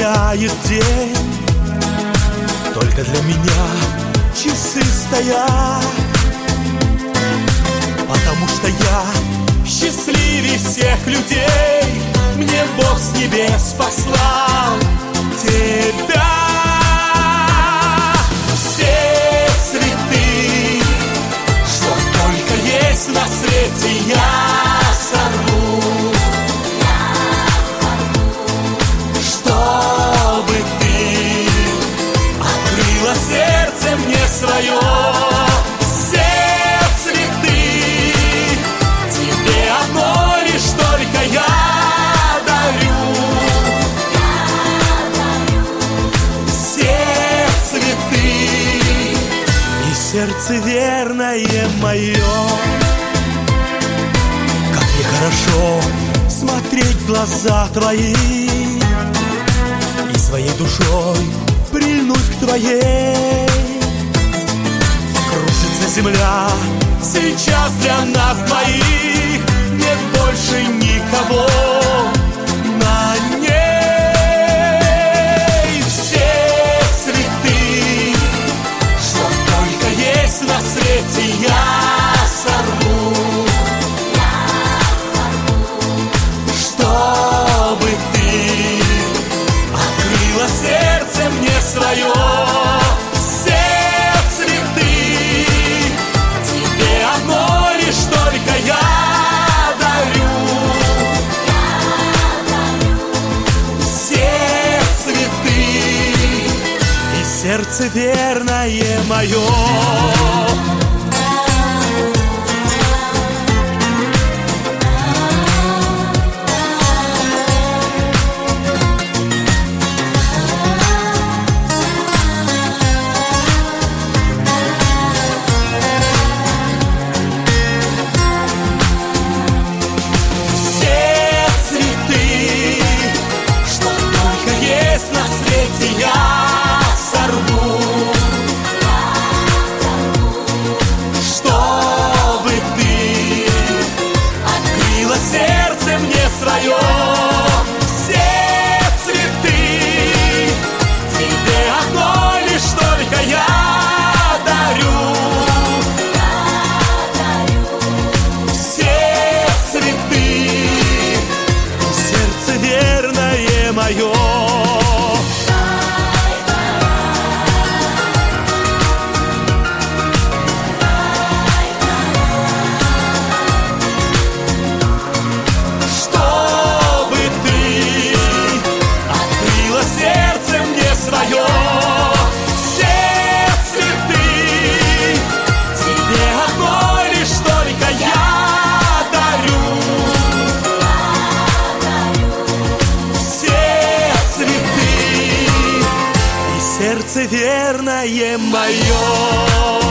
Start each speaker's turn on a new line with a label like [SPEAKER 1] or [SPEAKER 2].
[SPEAKER 1] меняет день. Только для меня часы стоят, потому что я счастливее всех людей. Мне Бог с небес послал тебя. Все цветы, что только есть на свете, я сорву, чтобы ты открыла сердце мне свое. Все цветы тебе одно лишь только я дарю. Все цветы и сердце верное мое. Как мне хорошо смотреть в глаза твои и своей душой прильнуть к твоей. Кружится земля сейчас для нас двоих, нет больше никого на ней. Все цветы, что только есть на свете, я сорву, чтобы ты открыла сердце мне свое. Все цветы тебе одно лишь только я дарю. Все цветы и сердце верное мое. Мое. Чтобы ты открыла сердце мне свое. Все цветы тебе одно лишь только я дарю. Сердце верное мое.